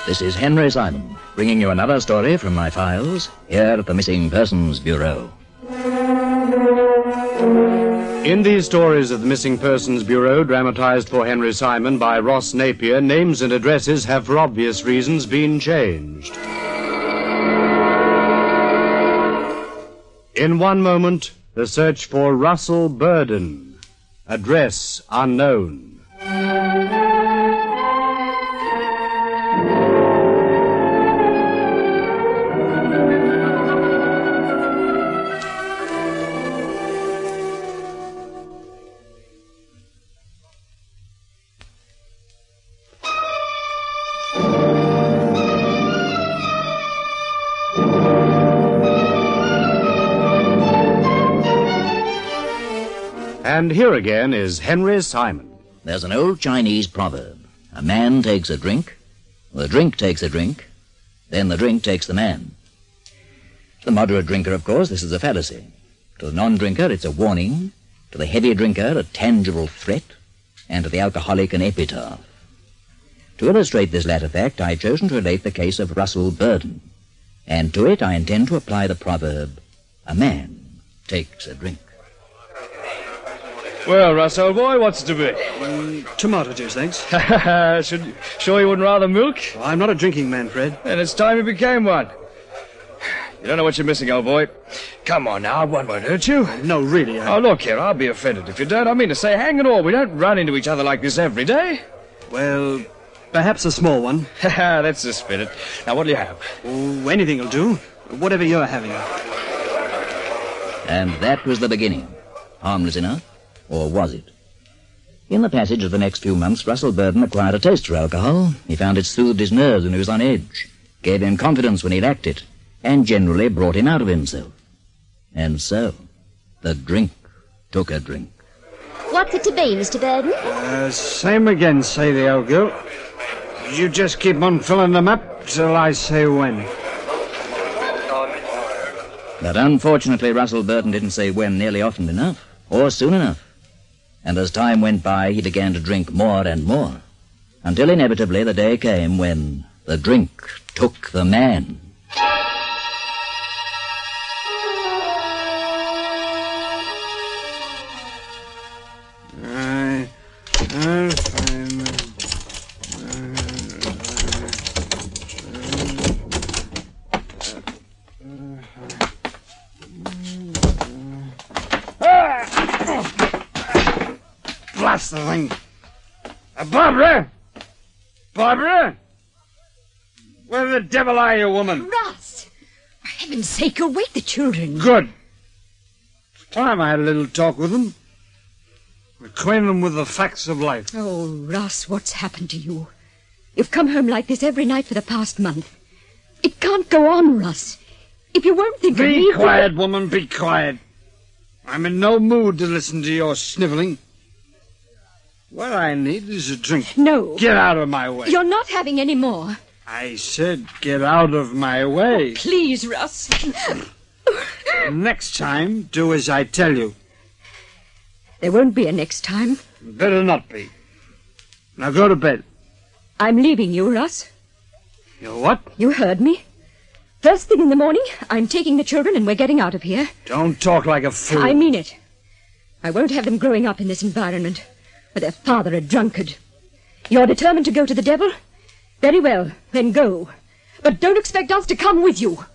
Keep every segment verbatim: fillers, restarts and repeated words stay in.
This is Henry Simon, bringing you another story from my files here at the Missing Persons Bureau. In these stories of the Missing Persons Bureau, dramatized for Henry Simon by Ross Napier, names and addresses have, for obvious reasons, been changed. In one moment, the search for Russell Burden. Address unknown. And here again is Henry Simon. There's an old Chinese proverb. A man takes a drink, the drink takes a drink, then the drink takes the man. To the moderate drinker, of course, this is a fallacy. To the non-drinker, it's a warning. To the heavy drinker, a tangible threat. And to the alcoholic, an epitaph. To illustrate this latter fact, I've chosen to relate the case of Russell Burden. And to it, I intend to apply the proverb, a man takes a drink. Well, Russ, old boy, what's it to be? Um, tomato juice, thanks. Should, sure you wouldn't rather milk? Well, I'm not a drinking man, Fred. Then it's time you became one. You don't know what you're missing, old boy. Come on now, one won't hurt you. No, really, I... Oh, look here, I'll be offended if you don't. I mean to say, hang it all, we don't run into each other like this every day. Well, perhaps a small one. That's the spirit. Now, what'll you have? Oh, anything will do. Whatever you're having. And that was the beginning. Harmless enough. Or was it? In the passage of the next few months, Russell Burden acquired a taste for alcohol. He found it soothed his nerves when he was on edge, gave him confidence when he lacked it, and generally brought him out of himself. And so, the drink took a drink. What's it to be, Mister Burden? Uh, same again, say the old girl. You just keep on filling them up till I say when. But unfortunately, Russell Burden didn't say when nearly often enough, or soon enough. And as time went by, he began to drink more and more, until inevitably the day came when the drink took the man. I, I'll find them. Blast the thing. Uh, Barbara! Barbara! Where the devil are you, woman? Russ! For heaven's sake, you'll wake the children. Good. It's time I had a little talk with them. Acquaint them with the facts of life. Oh, Russ, what's happened to you? You've come home like this every night for the past month. It can't go on, Russ. If you won't think of me... Be quiet, woman, be quiet. I'm in no mood to listen to your sniveling. What I need is a drink. No. Get out of my way. You're not having any more. I said get out of my way. Oh, please, Russ. Next time, do as I tell you. There won't be a next time. Better not be. Now go to bed. I'm leaving you, Russ. You what? You heard me. First thing in the morning, I'm taking the children and we're getting out of here. Don't talk like a fool. I mean it. I won't have them growing up in this environment, with their father a drunkard. You're determined to go to the devil? Very well, then go. But don't expect us to come with you.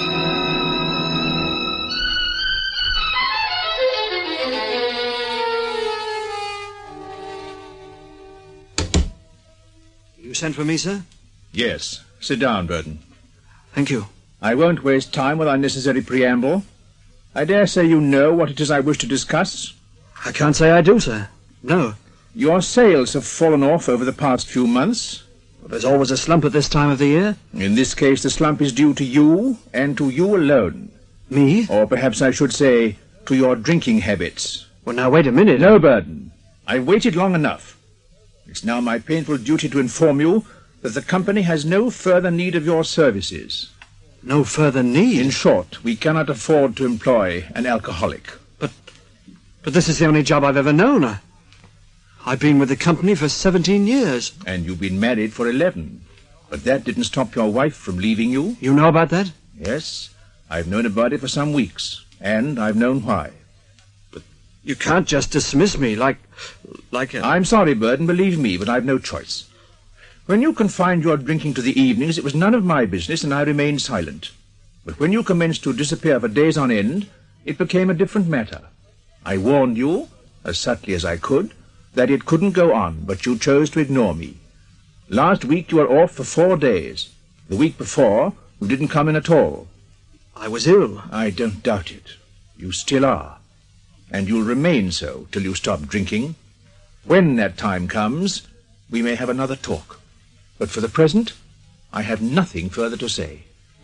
You sent for me, sir? Yes. Sit down, Burden. Thank you. I won't waste time with unnecessary preamble. I dare say you know what it is I wish to discuss. I can't say I do, sir. No. Your sales have fallen off over the past few months. Well, there's always a slump at this time of the year. In this case, the slump is due to you, and to you alone. Me? Or perhaps I should say, to your drinking habits. Well, now, wait a minute. No, Burden. I've waited long enough. It's now my painful duty to inform you that the company has no further need of your services. No further need? In short, we cannot afford to employ an alcoholic. But, but this is the only job I've ever known. I, I've been with the company for seventeen years. And you've been married for eleven. But that didn't stop your wife from leaving you. You know about that? Yes, I've known about it for some weeks, and I've known why. You can't just dismiss me like... like a... I'm sorry, Burden, believe me, but I've no choice. When you confined your drinking to the evenings, it was none of my business, and I remained silent. But when you commenced to disappear for days on end, it became a different matter. I warned you, as subtly as I could, that it couldn't go on, but you chose to ignore me. Last week you were off for four days. The week before, you didn't come in at all. I was ill. I don't doubt it. You still are. And you'll remain so till you stop drinking. When that time comes, we may have another talk. But for the present, I have nothing further to say.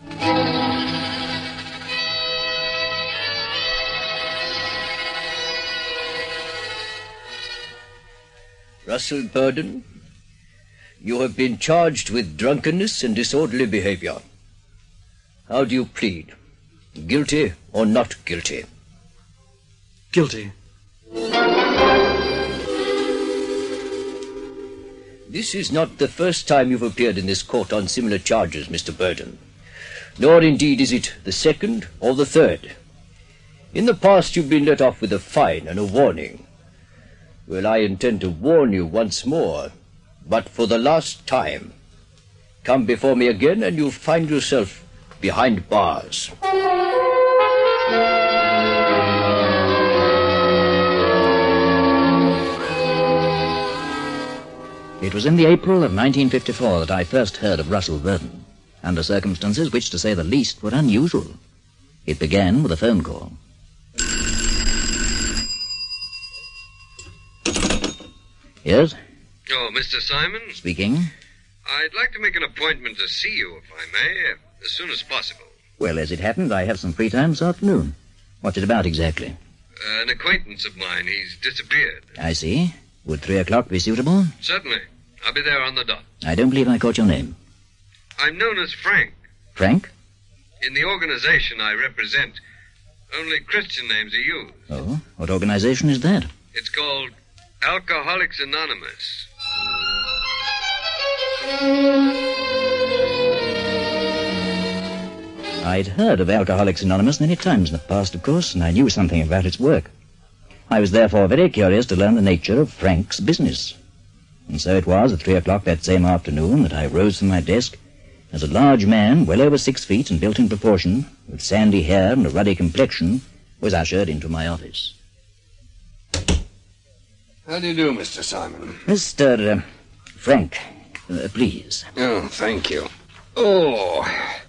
Russell Burden, you have been charged with drunkenness and disorderly behavior. How do you plead? Guilty or not guilty? Guilty. This is not the first time you've appeared in this court on similar charges, Mister Burden. Nor indeed is it the second or the third. In the past you've been let off with a fine and a warning. Well, I intend to warn you once more, but for the last time. Come before me again and you'll find yourself behind bars. It was in the April of nineteen fifty-four that I first heard of Russell Burden, under circumstances which, to say the least, were unusual. It began with a phone call. Yes? Oh, Mister Simon? Speaking. I'd like to make an appointment to see you, if I may, as soon as possible. Well, as it happened, I have some free time this afternoon. What's it about exactly? Uh, an acquaintance of mine, he's disappeared. I see. Would three o'clock be suitable? Certainly. I'll be there on the dot. I don't believe I caught your name. I'm known as Frank. Frank? In the organization I represent, only Christian names are used. Oh, what organization is that? It's called Alcoholics Anonymous. I'd heard of Alcoholics Anonymous many times in the past, of course, and I knew something about its work. I was therefore very curious to learn the nature of Frank's business. And so it was at three o'clock that same afternoon that I rose from my desk as a large man, well over six feet and built in proportion, with sandy hair and a ruddy complexion, was ushered into my office. How do you do, Mister Simon? Mister Uh, Frank, uh, please. Oh, thank you. Oh,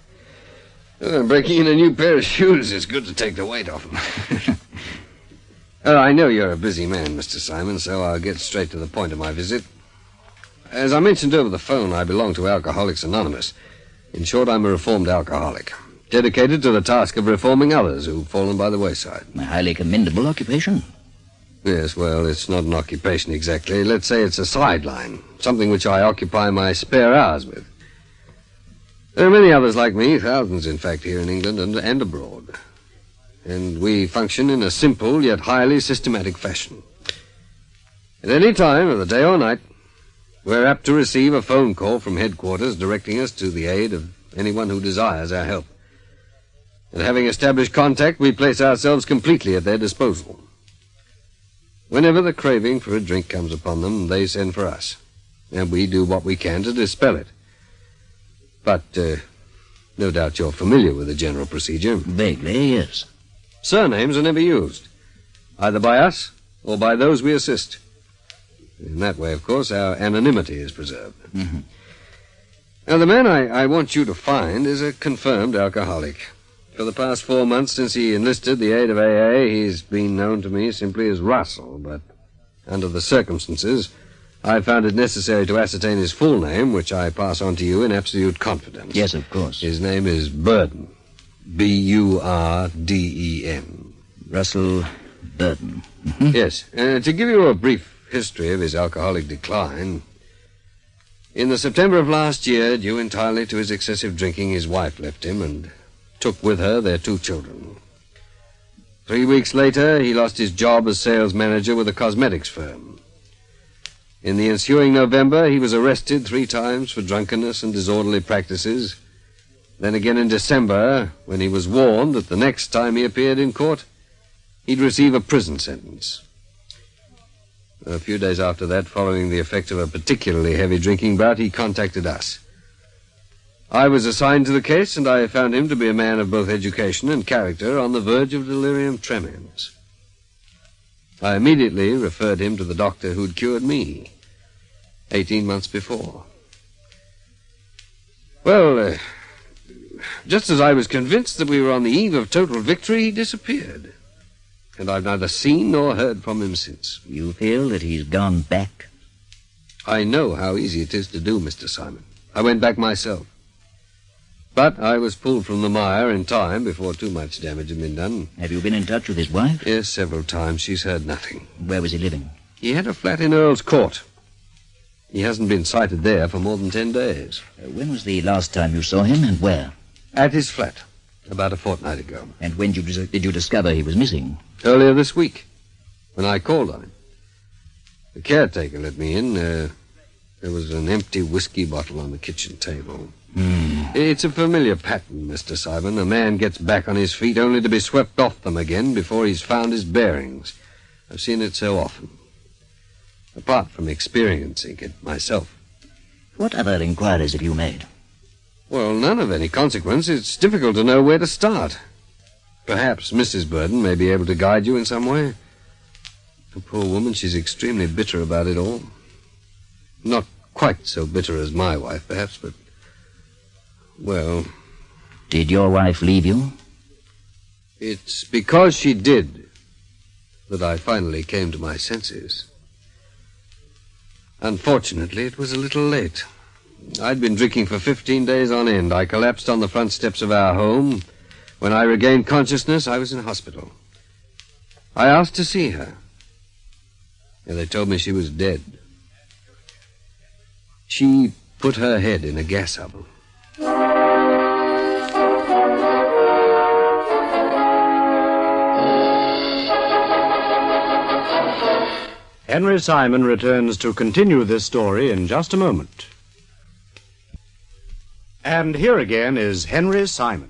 uh, breaking in a new pair of shoes is good to take the weight off them. Oh, I know you're a busy man, Mister Simon, so I'll get straight to the point of my visit. As I mentioned over the phone, I belong to Alcoholics Anonymous. In short, I'm a reformed alcoholic, dedicated to the task of reforming others who've fallen by the wayside. A highly commendable occupation. Yes, well, it's not an occupation exactly. Let's say it's a sideline, something which I occupy my spare hours with. There are many others like me, thousands, in fact, here in England and, and abroad. And we function in a simple yet highly systematic fashion. At any time of the day or night, we're apt to receive a phone call from headquarters directing us to the aid of anyone who desires our help. And having established contact, we place ourselves completely at their disposal. Whenever the craving for a drink comes upon them, they send for us, and we do what we can to dispel it. But, uh, no doubt you're familiar with the general procedure. Vaguely, yes. Surnames are never used, either by us or by those we assist. In that way, of course, our anonymity is preserved. Mm-hmm. Now, the man I, I want you to find is a confirmed alcoholic. For the past four months since he enlisted the aid of A A, he's been known to me simply as Russell, but under the circumstances, I found it necessary to ascertain his full name, which I pass on to you in absolute confidence. Yes, of course. His name is Burden. B U R D E N. Russell Burden. Mm-hmm. Yes. Uh, to give you a brief history of his alcoholic decline, in the September of last year, due entirely to his excessive drinking, his wife left him and took with her their two children. Three weeks later, he lost his job as sales manager with a cosmetics firm. In the ensuing November, he was arrested three times for drunkenness and disorderly practices. Then again in December, when he was warned that the next time he appeared in court, he'd receive a prison sentence. A few days after that, following the effect of a particularly heavy drinking bout, he contacted us. I was assigned to the case, and I found him to be a man of both education and character on the verge of delirium tremens. I immediately referred him to the doctor who'd cured me eighteen months before. Well, uh, just as I was convinced that we were on the eve of total victory, he disappeared. And I've neither seen nor heard from him since. You feel that he's gone back? I know how easy it is to do, Mister Simon. I went back myself. But I was pulled from the mire in time before too much damage had been done. Have you been in touch with his wife? Yes, several times. She's heard nothing. Where was he living? He had a flat in Earl's Court. He hasn't been sighted there for more than ten days. Uh, when was the last time you saw him, and where? At his flat, about a fortnight ago. And when did you, did you discover he was missing? Earlier this week, when I called on him. The caretaker let me in. Uh, there was an empty whiskey bottle on the kitchen table. Hmm. It's a familiar pattern, Mister Simon. A man gets back on his feet only to be swept off them again before he's found his bearings. I've seen it so often. Apart from experiencing it myself. What other inquiries have you made? Well, none of any consequence. It's difficult to know where to start. Perhaps Missus Burden may be able to guide you in some way. The poor woman, she's extremely bitter about it all. Not quite so bitter as my wife, perhaps, but... Well... Did your wife leave you? It's because she did that I finally came to my senses. Unfortunately, it was a little late. I'd been drinking for fifteen days on end. I collapsed on the front steps of our home. When I regained consciousness, I was in hospital. I asked to see her. And they told me she was dead. She put her head in a gas oven. Henry Simon returns to continue this story in just a moment. And here again is Henry Simon.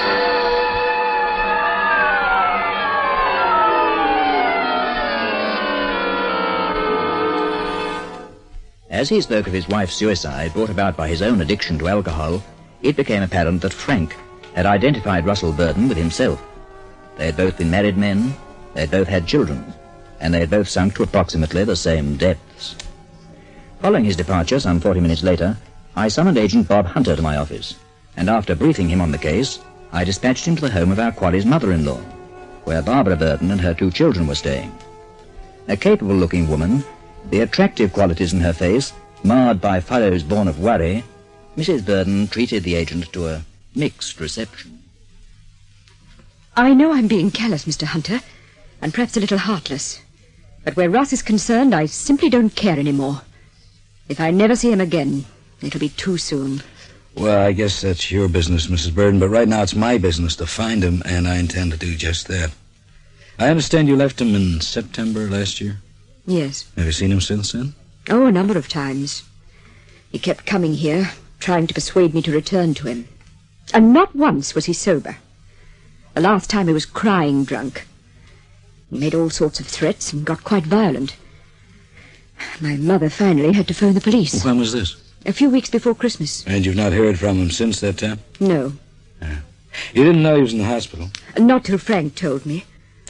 As he spoke of his wife's suicide brought about by his own addiction to alcohol, it became apparent that Frank had identified Russell Burden with himself. They had both been married men, they had both had children, and they had both sunk to approximately the same depths. Following his departure some forty minutes later, I summoned Agent Bob Hunter to my office, and after briefing him on the case, I dispatched him to the home of our quarry's mother-in-law, where Barbara Burden and her two children were staying. A capable-looking woman, the attractive qualities in her face marred by furrows born of worry, Missus Burden treated the agent to a mixed reception. I know I'm being callous, Mister Hunter, and perhaps a little heartless. But where Russ is concerned, I simply don't care anymore. If I never see him again, it'll be too soon. Well, I guess that's your business, Missus Burden, but right now it's my business to find him, and I intend to do just that. I understand you left him in September last year? Yes. Have you seen him since then? Oh, a number of times. He kept coming here, trying to persuade me to return to him. And not once was he sober. The last time he was crying drunk. He made all sorts of threats and got quite violent. My mother finally had to phone the police. When was this? A few weeks before Christmas. And you've not heard from him since that time? No. Yeah. You didn't know he was in the hospital? Not till Frank told me.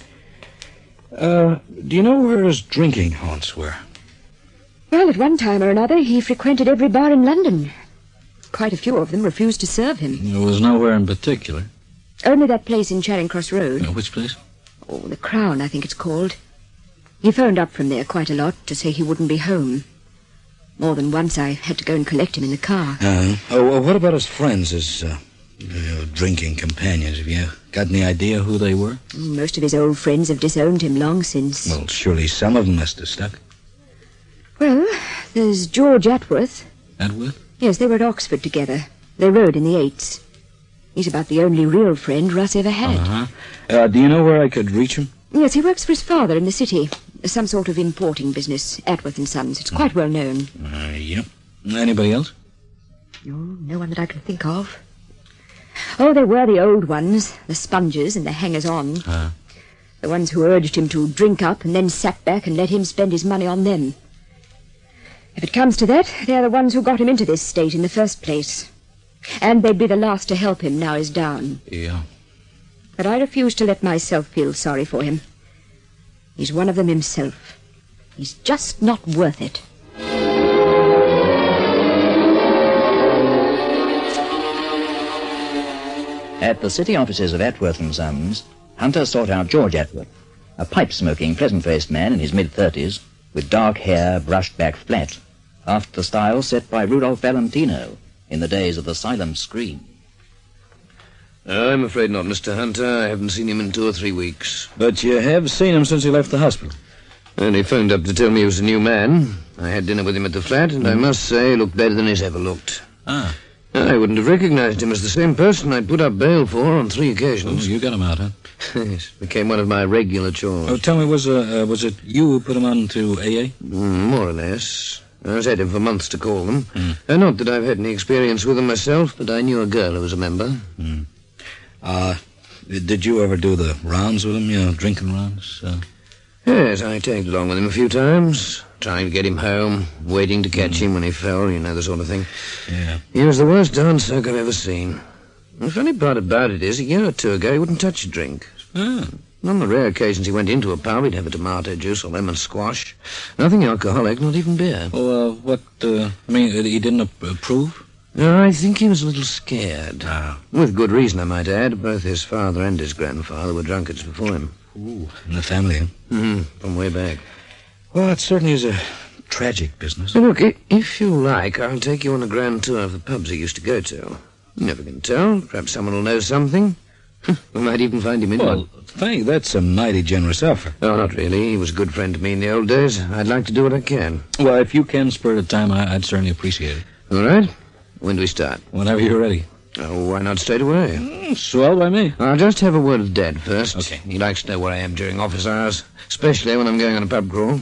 Uh, do you know where his drinking haunts were? Well, at one time or another, he frequented every bar in London. Quite a few of them refused to serve him. There was nowhere in particular? Only that place in Charing Cross Road. Uh, which place? Oh, the Crown, I think it's called. He phoned up from there quite a lot to say he wouldn't be home. More than once I had to go and collect him in the car. Uh-huh. Oh, well, what about his friends, his uh, uh, drinking companions? Have you got any idea who they were? Most of his old friends have disowned him long since. Well, surely some of them must have stuck. Well, there's George Atworth. Atworth? Yes, they were at Oxford together. They rode in the Eights. He's about the only real friend Russ ever had. Uh-huh. Uh, do you know where I could reach him? Yes, he works for his father in the city. Some sort of importing business, Atworth and Sons. It's quite well known. Uh, yep. Anybody else? No, no one that I can think of. Oh, there were the old ones, the sponges and the hangers-on. Uh. The ones who urged him to drink up and then sat back and let him spend his money on them. If it comes to that, they're the ones who got him into this state in the first place. And they'd be the last to help him now he's down. Yeah. But I refuse to let myself feel sorry for him. He's one of them himself. He's just not worth it. At the city offices of Atworth and Sons, Hunter sought out George Atworth, a pipe-smoking, pleasant-faced man in his mid-thirties, with dark hair brushed back flat, after the style set by Rudolph Valentino in the days of the silent scream. I'm afraid not, Mister Hunter. I haven't seen him in two or three weeks. But you have seen him since he left the hospital. And he phoned up to tell me he was a new man. I had dinner with him at the flat, and mm. I must say he looked better than he's ever looked. Ah. I wouldn't have recognized him as the same person I'd put up bail for on three occasions. Oh, you got him out, huh? Yes, became one of my regular chores. Oh, tell me, was uh, uh, was it you who put him on to A A? Mm, more or less. I was at him for months to call them. Mm. Uh, not that I've had any experience with them myself, but I knew a girl who was a member. Mm. Uh, did you ever do the rounds with him, you know, drinking rounds? Uh... Yes, I tagged along with him a few times, trying to get him home, waiting to catch mm. him when he fell, you know, the sort of thing. Yeah. He was the worst darn soak I've ever seen. The funny part about it is, a year or two ago, he wouldn't touch a drink. Ah. On the rare occasions he went into a pub, he'd have a tomato juice or lemon squash. Nothing alcoholic, not even beer. Oh, uh, what, uh, I mean, he didn't approve? No, I think he was a little scared. Ah. With good reason, I might add. Both his father and his grandfather were drunkards before him. Ooh, in the family, huh? Mm-hmm, from way back. Well, it certainly is a tragic business. Now, look, if you like, I'll take you on a grand tour of the pubs he used to go to. You never can tell. Perhaps someone will know something. We might even find him in well, one. Thank, that's a mighty generous offer. Oh, not really. He was a good friend to me in the old days. I'd like to do what I can. Well, if you can spare the time, I, I'd certainly appreciate it. All right. When do we start? Whenever you're ready. Oh, why not straight away? Mm, swell by me. I'll just have a word with Dad first. Okay. He likes to know where I am during office hours, especially when I'm going on a pub crawl.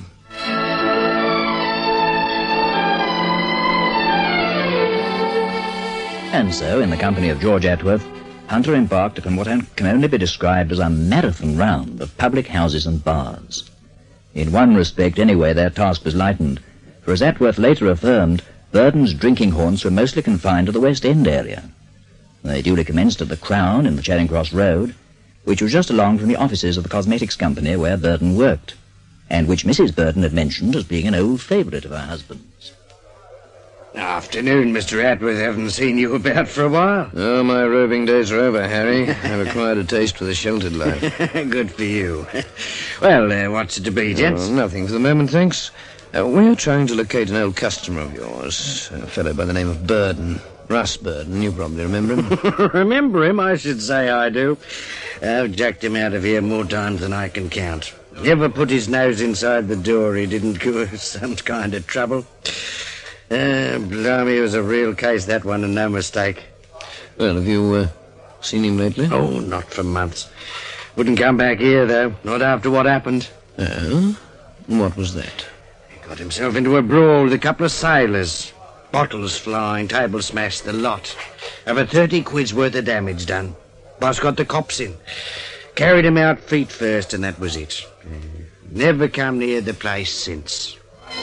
And so, in the company of George Atworth, Hunter embarked upon what can only be described as a marathon round of public houses and bars. In one respect, anyway, their task was lightened, for as Atworth later affirmed, Burden's drinking haunts were mostly confined to the West End area. They duly commenced at the Crown in the Charing Cross Road, which was just along from the offices of the Cosmetics Company where Burden worked, and which Missus Burden had mentioned as being an old favourite of her husband's. Afternoon, Mister Atworth. Haven't seen you about for a while. Oh, my roving days are over, Harry. I've acquired a taste for the sheltered life. Good for you. Well, uh, what's it to be, gents? Oh, nothing for the moment, thanks. Uh, we're trying to locate an old customer of yours, a fellow by the name of Burden. Russ Burden, you probably remember him. Remember him? I should say I do. I've jacked him out of here more times than I can count. Never put his nose inside the door he didn't cause some kind of trouble. Uh, blimey, it was a real case, that one, and no mistake. Well, have you uh, seen him lately? Oh, not for months. Wouldn't come back here, though, not after what happened. Oh? What was that? He got himself into a brawl with a couple of sailors. Bottles flying, table smashed, the lot. Over thirty quid's worth of damage done. Boss got the cops in. Carried him out feet first, and that was it. Uh, never come near the place since.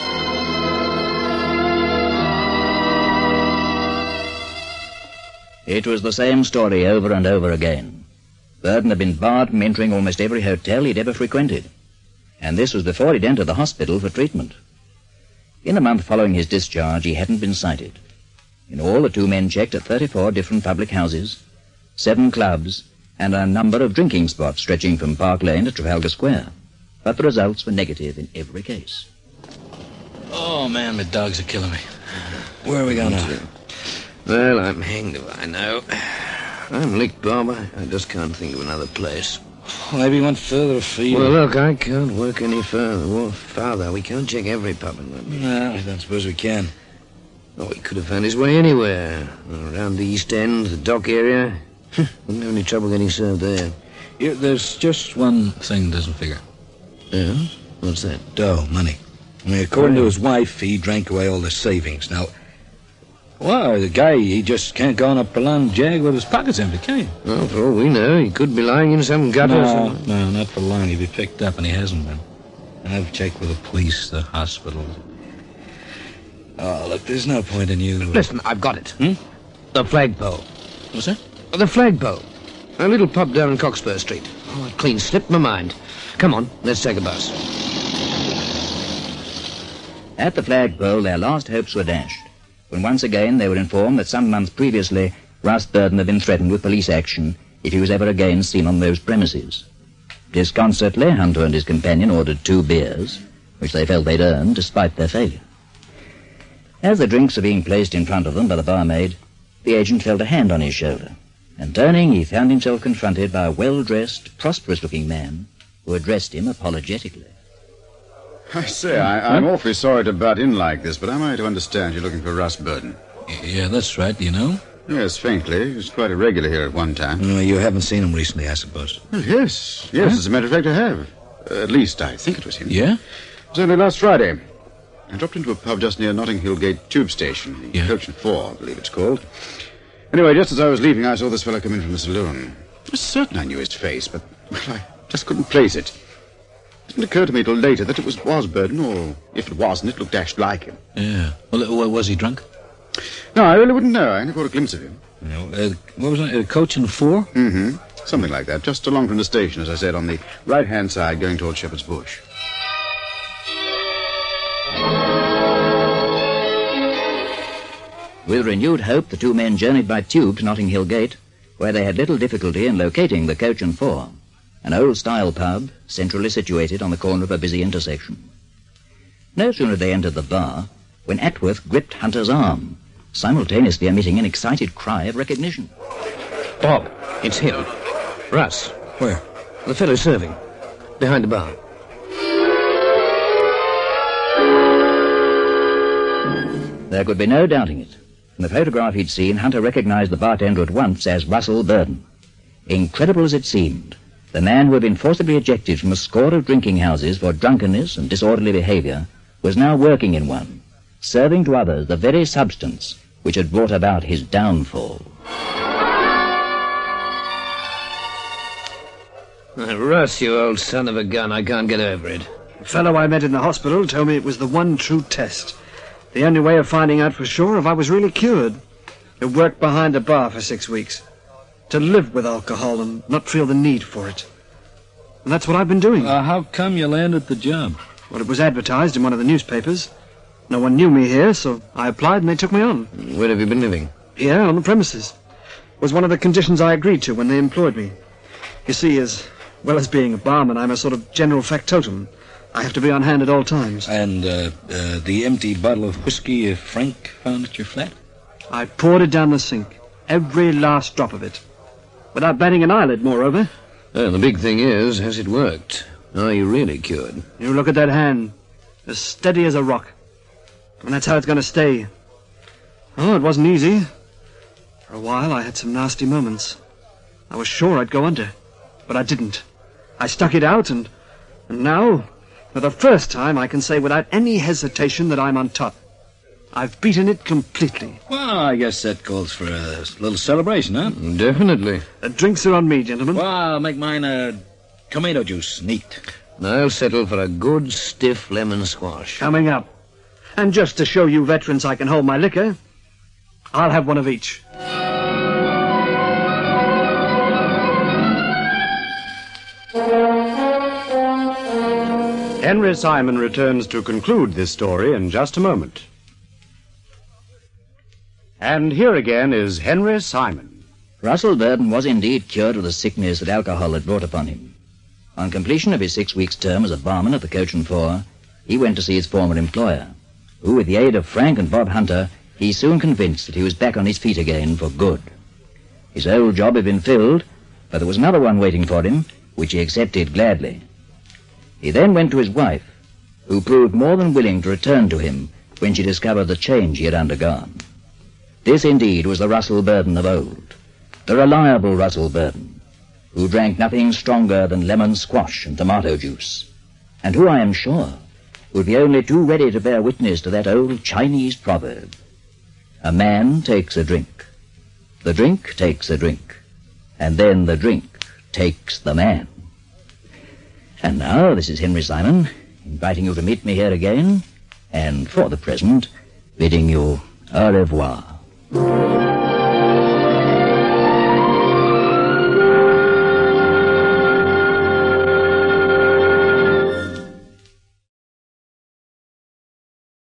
It was the same story over and over again. Burden had been barred from entering almost every hotel he'd ever frequented, and this was before he'd entered the hospital for treatment. In the month following his discharge, he hadn't been sighted. In all, the two men checked at thirty-four different public houses, seven clubs, and a number of drinking spots stretching from Park Lane to Trafalgar Square. But the results were negative in every case. Oh, man, my dogs are killing me. Where are we going now? Well, I'm hanged if I know. I'm licked, Bob. I, I just can't think of another place. Well, maybe one further afield. Well, look, I can't work any further. Well, farther. We can't check every pub in London. No, I don't suppose we can. Oh, he could have found his way anywhere. Around the East End, the dock area. Wouldn't have any trouble getting served there. Yeah, there's just one thing that doesn't figure. Yeah? What's that? Dough, money. I mean, according to his wife, he drank away all the savings. Now, well, the guy, he just can't go on a prolonged jag with his pockets empty, can he? Well, for all we know, he could be lying in some gutter. No, no, not for long. He'd be picked up, and he hasn't been. I've checked with the police, the hospital. Oh, look, there's no point in you... Listen, I've got it. Hmm? The flagpole. What's that? The flagpole. A little pub down on Cockspur Street. Oh, it clean slipped my mind. Come on, let's take a bus. At the flagpole, their last hopes were dashed, when once again they were informed that some months previously Russ Burden had been threatened with police action if he was ever again seen on those premises. Disconsolately, Hunter and his companion ordered two beers, which they felt they'd earned despite their failure. As the drinks were being placed in front of them by the barmaid, the agent felt a hand on his shoulder, and turning, he found himself confronted by a well-dressed, prosperous-looking man who addressed him apologetically. I say, I, I'm awfully sorry to butt in like this, but am I to understand you're looking for Russ Burden? Yeah, that's right. Do you know? Yes, faintly. He was quite a regular here at one time. No, you haven't seen him recently, I suppose. Well, yes. Yes, huh? As a matter of fact, I have. Uh, at least, I think it was him. Yeah? It was only last Friday. I dropped into a pub just near Notting Hill Gate Tube Station. The yeah. Coach and Four, I believe it's called. Anyway, just as I was leaving, I saw this fellow come in from the saloon. I was certain I knew his face, but well, I just couldn't place it. It didn't occur to me till later that it was, was Burden, or if it wasn't, it looked dashed like him. Yeah. Well, was he drunk? No, I really wouldn't know. I only caught a glimpse of him. You know, uh, what was it, a Coach and Four? Mm-hmm. Something like that. Just along from the station, as I said, on the right-hand side, going towards Shepherd's Bush. With renewed hope, the two men journeyed by tube to Notting Hill Gate, where they had little difficulty in locating the Coach and Four, an old-style pub centrally situated on the corner of a busy intersection. No sooner had they entered the bar when Atworth gripped Hunter's arm, simultaneously emitting an excited cry of recognition. Bob, it's him. Russ. Where? The fellow serving. Behind the bar. There could be no doubting it. From the photograph he'd seen, Hunter recognized the bartender at once as Russell Burden. Incredible as it seemed, the man who had been forcibly ejected from a score of drinking houses for drunkenness and disorderly behavior was now working in one, serving to others the very substance which had brought about his downfall. Uh, Russ, you old son of a gun, I can't get over it. The fellow I met in the hospital told me it was the one true test. The only way of finding out for sure if I was really cured. To work behind a bar for six weeks. To live with alcohol and not feel the need for it. And that's what I've been doing. Uh, how come you landed the job? Well, it was advertised in one of the newspapers. No one knew me here, so I applied and they took me on. Where have you been living? Here, on the premises. It was one of the conditions I agreed to when they employed me. You see, as well as being a barman, I'm a sort of general factotum. I have to be on hand at all times. And uh, uh, the empty bottle of whiskey uh, Frank found at your flat? I poured it down the sink. Every last drop of it. Without batting an eyelid, moreover. Well, the big thing is, has it worked? Are you really cured? You look at that hand. As steady as a rock. And that's how it's going to stay. Oh, it wasn't easy. For a while, I had some nasty moments. I was sure I'd go under. But I didn't. I stuck it out, and, and now... For the first time, I can say without any hesitation that I'm on top. I've beaten it completely. Well, I guess that calls for a little celebration, huh? Definitely. The drinks are on me, gentlemen. Well, I'll make mine a tomato juice, neat. I'll settle for a good, stiff lemon squash. Coming up. And just to show you veterans I can hold my liquor, I'll have one of each. Henry Simon returns to conclude this story in just a moment. And here again is Henry Simon. Russell Burden was indeed cured of the sickness that alcohol had brought upon him. On completion of his six weeks' term as a barman at the Coach and Four, he went to see his former employer, who, with the aid of Frank and Bob Hunter, he soon convinced that he was back on his feet again for good. His old job had been filled, but there was another one waiting for him, which he accepted gladly. He then went to his wife, who proved more than willing to return to him when she discovered the change he had undergone. This indeed was the Russell Burden of old, the reliable Russell Burden, who drank nothing stronger than lemon squash and tomato juice, and who, I am sure, would be only too ready to bear witness to that old Chinese proverb. A man takes a drink, the drink takes a drink, and then the drink takes the man. And now, this is Henry Simon, inviting you to meet me here again, and for the present, bidding you au revoir.